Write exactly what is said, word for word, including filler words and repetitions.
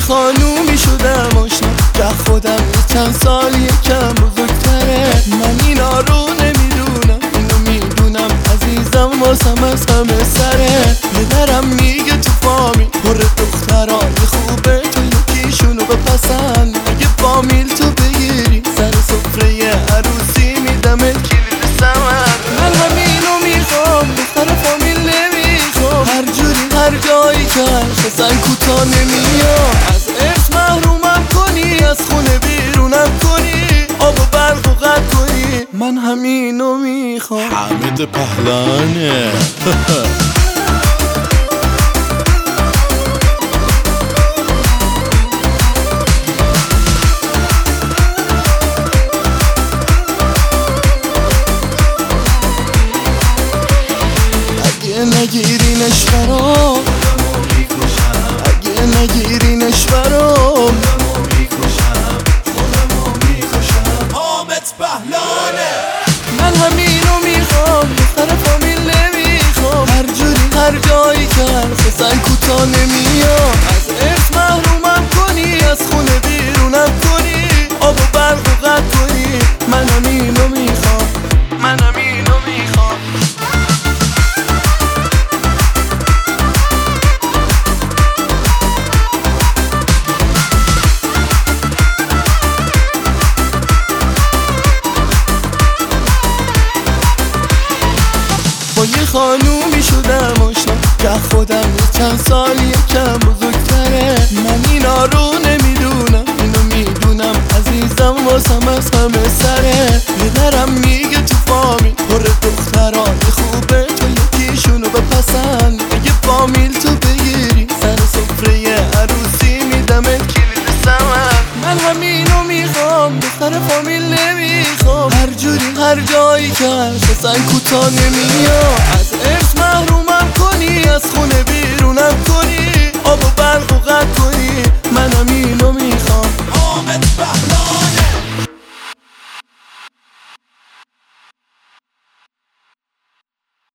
خانومی شدم آشنا که خودم یه چند سال یکم بزرگتره. من اینا رو نمیدونم، اینو میدونم عزیزم واسم از همه سره. پدرم میگه تو فامیل پر دخترای خوبه، تو یکیشونو بپسند. اگه فامیل تو بگیری سر سفره عروسی میدمت کلید سمر. من همینو میخوام، دختر فامیل نمیخوام. هر جوری هر جایی که هست اصلا کوتا نمیام. از ارث محرومم کنی، از خونه بیرونم کنی، آب و برق و قطع کنی. من همینو میخوام. حمید پهلوانه. اگه نگیرینش برام، اگه نگیرینش برام، حامد پهلوانه. من همینو میخوام، دختر فامیل نمیخوام. هر جوری هر جایی که هست اصلا کوتا نمیام. از ارث محرومم کنی، از خونه بیرونم کنی، آب و برق و قطع کنی. من همینو میخوام، من همینو میخوام. با یه خانومی شدم آشنا که خودم یه چند سال یکم بزرگتره. من اینا رو نمیدونم، اینو میدونم عزیزم واسم از همه سره. پدرم میگه تو فامیل پر دخترای خوبه، تو یکیشونو بپسند. اگه فامیل تو بگیری سر سفره عروسی میدمت کلید سمر. من همینو میخوام، دختر فامیل نمیخوام. هر جوری هر جایی که هست اصلا کوتا نمیام. از ارث محرومم کنی، از خونه بیرونم کنی،